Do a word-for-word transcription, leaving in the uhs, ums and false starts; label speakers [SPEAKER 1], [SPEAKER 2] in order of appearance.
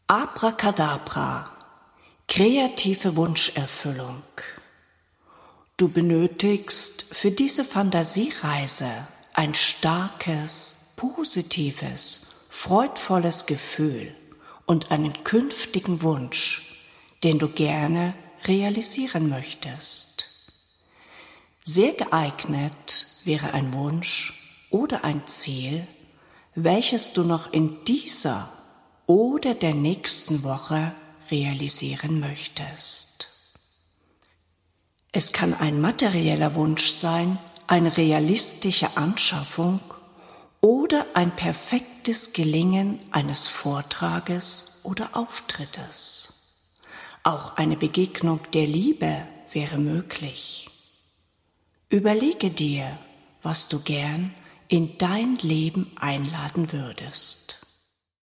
[SPEAKER 1] Abracadabra, kreative Wunscherfüllung. Du benötigst für diese Fantasiereise ein starkes, positives, freudvolles Gefühl und einen künftigen Wunsch, den du gerne realisieren möchtest. Sehr geeignet wäre ein Wunsch oder ein Ziel, welches du noch in dieser oder der nächsten Woche realisieren möchtest. Es kann ein materieller Wunsch sein, eine realistische Anschaffung oder ein perfektes Gelingen eines Vortrages oder Auftrittes. Auch eine Begegnung der Liebe wäre möglich. Überlege dir, was du gern in dein Leben einladen würdest.